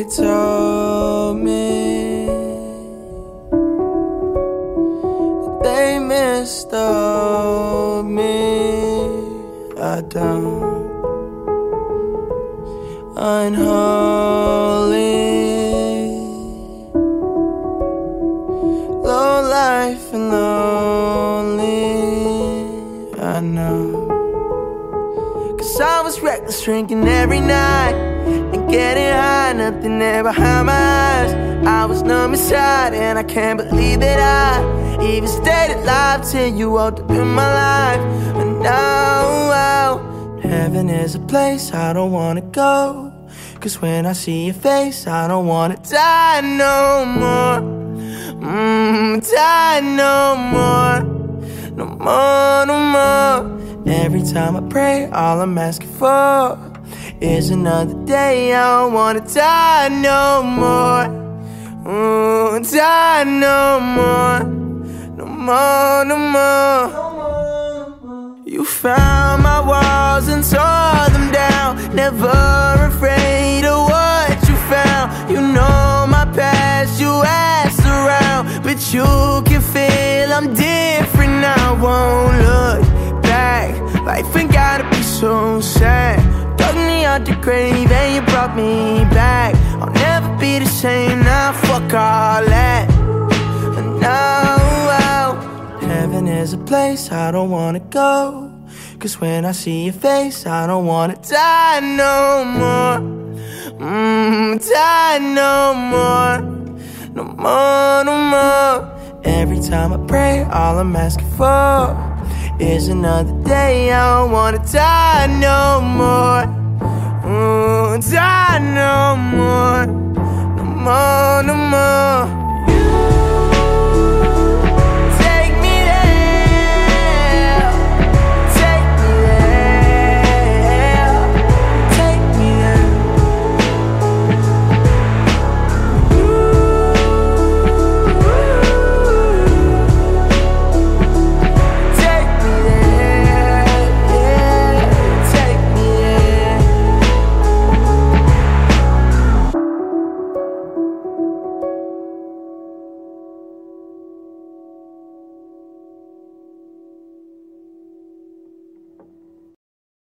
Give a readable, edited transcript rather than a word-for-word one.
They told me that they mistold me. I don't. Unholy, low life and lonely. I know. 'Cause I was reckless, drinking every night and getting high, nothing there behind my eyes. I was numb inside and I can't believe that I even stayed alive till you walked up in my life. And now heaven is a place I don't wanna go, 'cause when I see your face I don't wanna die no more. Die no more. No more, no more. Every time I pray, all I'm asking for is another day. I don't wanna die no more. Die no more. No more, no more. You found my walls and tore them down, never afraid of what you found. You know my past, you asked around, but you can feel I'm different now. Won't look back, life ain't gotta be so sad. Dug me out the grave and you brought me back. I'll never be the same now, fuck all that. And now heaven is a place I don't wanna go, 'cause when I see your face I don't wanna die no more. Die no more. No more, no more. Every time I pray, all I'm asking for is another day. I don't wanna die no more. Die no more. No more, no more.